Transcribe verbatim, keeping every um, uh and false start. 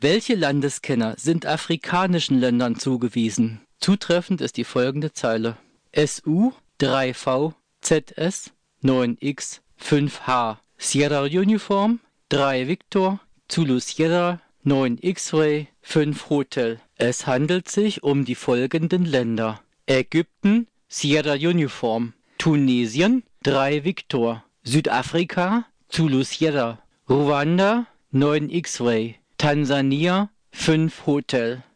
Welche Landeskenner sind afrikanischen Ländern zugewiesen? Zutreffend ist die folgende Zeile: S U drei V Z S neun X fünf H Sierra Uniform drei Victor Zulu Sierra neun X-Ray fünf Hotel. Es handelt sich um die folgenden Länder: Ägypten Sierra Uniform, Tunesien drei Victor, Südafrika Zulu Sierra, Ruanda neun X-Ray, Tansania fünf Hotel.